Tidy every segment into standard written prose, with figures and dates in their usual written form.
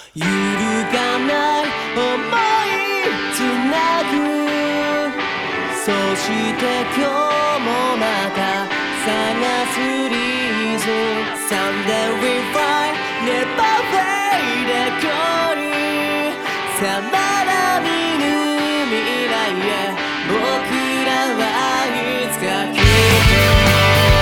揺るがない想いつなぐ。そして今日もまた探すリズム。 Someday we fly never fade away。 さまだ見ぬ未来へ僕らはいつかきっと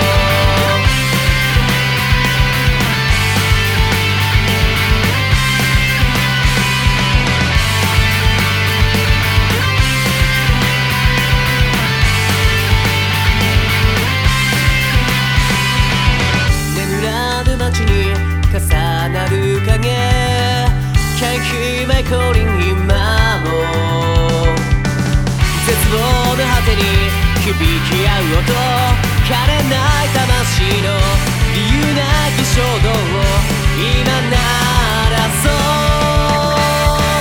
重なる影 Can't hear my calling 今も絶望の果てに響き合う音。枯れない魂の理由なき衝動を今鳴らそう。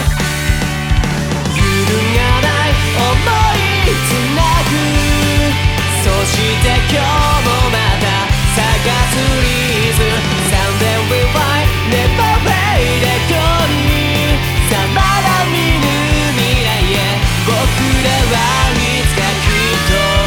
揺るがない想いつなぐ。そして今日もまた探すリズム。Someday we fly never fade away。 さまだ見ぬ未来へ僕らはいつかきっと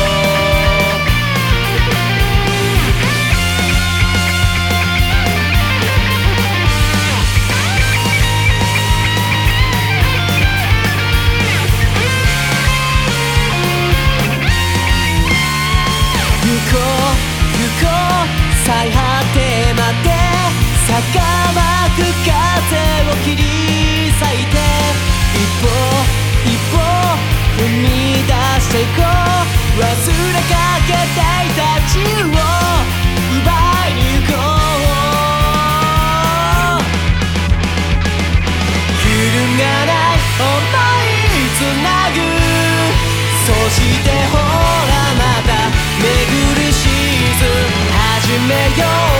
行こう行こう最果てまで逆まく風を切り裂いて一歩一歩踏み出していこう。忘れかけていた自由を奪いに行こう。揺るがない想いつなぐ。そしてほらまた巡るシーズン始めよう。